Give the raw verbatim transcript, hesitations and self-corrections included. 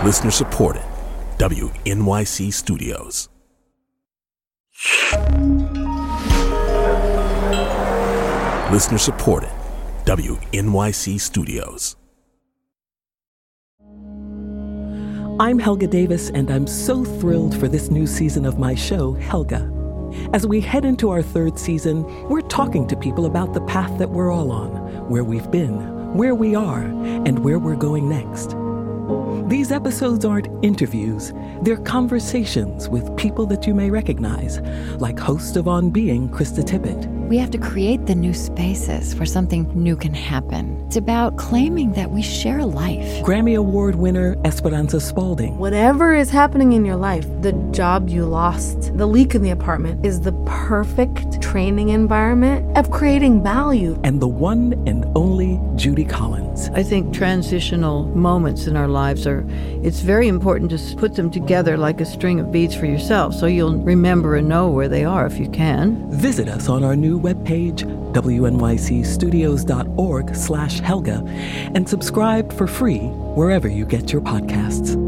Listener supported. W N Y C Studios. Listener supported. W N Y C Studios. I'm Helga Davis, and I'm so thrilled for this new season of my show, Helga. As we head into our third season, we're talking to people about the path that we're all on, where we've been, where we are, and where we're going next. These episodes aren't interviews. They're conversations with people that you may recognize, like host of On Being, Krista Tippett. We have to create the new spaces where something new can happen. It's about claiming that we share life. Grammy Award winner Esperanza Spalding. Whatever is happening in your life, the job you lost, the leak in the apartment, is the perfect training environment of creating value. And the one and only Judy Collins. I think transitional moments in our lives are, it's very important to put them together like a string of beads for yourself so you'll remember and know where they are if you can. Visit us on our new webpage, W N Y C studios dot org slash Helga, and subscribe for free wherever you get your podcasts.